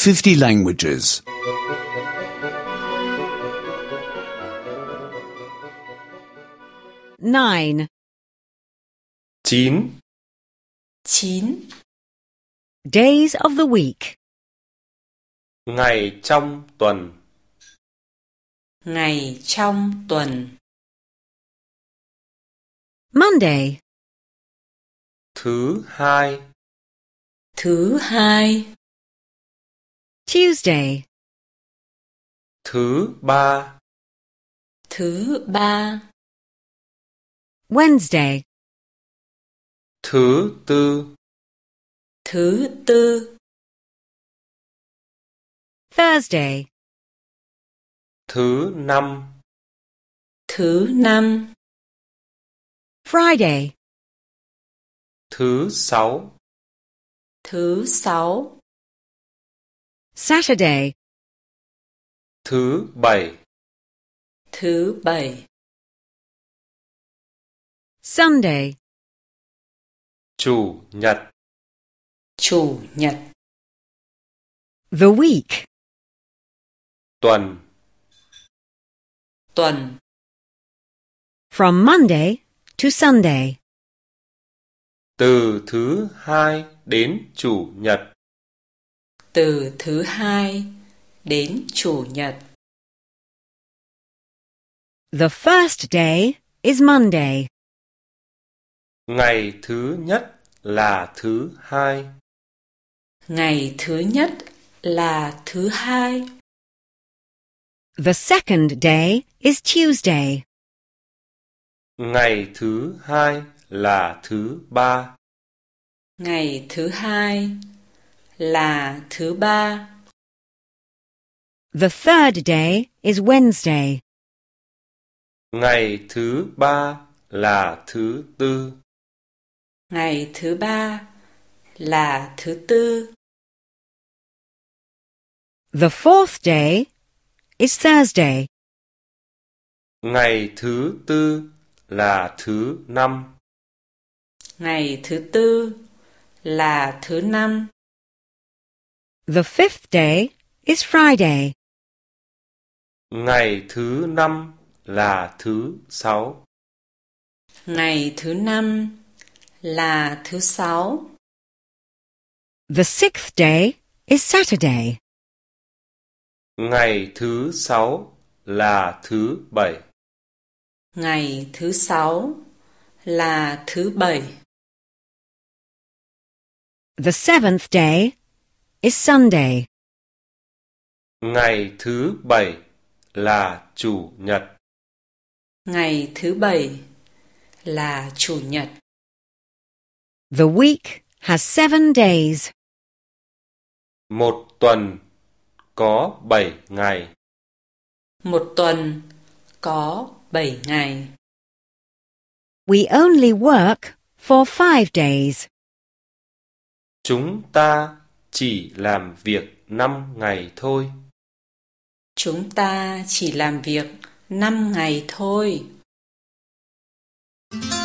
50 languages. 9. 9. 9. Days of the week. Ngày trong tuần. Ngày trong tuần. Monday. Thứ hai. Thứ hai. Tuesday. Thứ ba. Thứ ba. Wednesday. Thứ tư. Thứ tư. Thursday. Thứ năm. Thứ năm. Friday. Thứ sáu. Thứ sáu. Saturday. Thứ bảy. Thứ bảy. Sunday. Chủ nhật. Chủ nhật. The week. Tuần. Tuần. From Monday to Sunday. Từ thứ hai đến chủ nhật. Từ thứ hai đến chủ nhật. The first day is Monday. Ngày thứ nhất là thứ hai. Ngày thứ nhất là thứ hai. The second day is Tuesday. Ngày thứ hai là thứ ba. Ngày thứ hai là thứ ba. The third day is Wednesday. Ngày thứ ba là thứ tư. Ngày thứ ba là thứ tư. The fourth day is Thursday. Ngày thứ tư là thứ năm. Ngày thứ tư là thứ năm. The fifth day is Friday. Ngày thứ năm là thứ sáu. Ngày thứ năm là thứ sáu. The sixth day is Saturday. Ngày thứ sáu là thứ bảy. Ngày thứ sáu là thứ bảy. The seventh day is Sunday. Ngày thứ bảy là chủ nhật. Ngày thứ bảy là chủ nhật. The week has 7 days. Một tuần có 7 ngày. Một tuần có 7 ngày. We only work for 5 days. Chúng ta chỉ làm việc 5 ngày thôi. Chúng ta chỉ làm việc 5 ngày thôi.